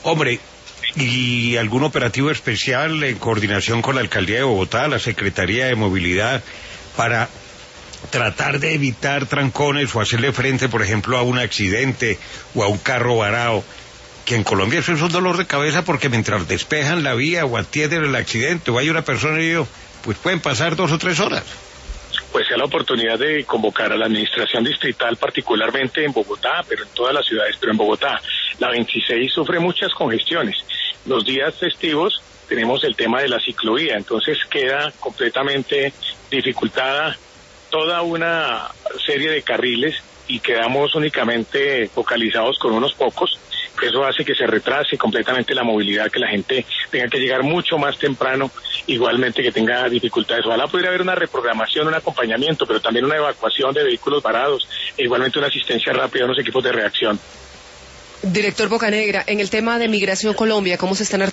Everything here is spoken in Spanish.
Hombre, ¿y algún operativo especial en coordinación con la Alcaldía de Bogotá, la Secretaría de Movilidad, para tratar de evitar trancones o hacerle frente, por ejemplo, a un accidente o a un carro varado? Que en Colombia eso es un dolor de cabeza, porque mientras despejan la vía o atienden el accidente o hay una persona herido, pues pueden pasar 2 o 3 horas. Pues sea la oportunidad de convocar a la administración distrital, particularmente en Bogotá, pero en todas las ciudades, pero en Bogotá, la 26 sufre muchas congestiones. Los días festivos tenemos el tema de la ciclovía, entonces queda completamente dificultada toda una serie de carriles y quedamos únicamente focalizados con unos pocos. Eso hace que se retrase completamente la movilidad, que la gente tenga que llegar mucho más temprano, igualmente que tenga dificultades. Ojalá pudiera haber una reprogramación, un acompañamiento, pero también una evacuación de vehículos varados, e igualmente una asistencia rápida, unos equipos de reacción. Director Bocanegra, en el tema de Migración Colombia, ¿cómo se están